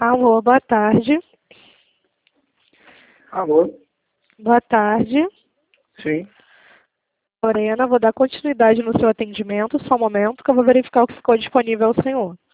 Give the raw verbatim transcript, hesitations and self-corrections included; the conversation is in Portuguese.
Alô, boa tarde. Alô? Boa tarde. Sim. Lorena, vou dar continuidade no seu atendimento, só um momento que eu vou verificar o que ficou disponível ao senhor.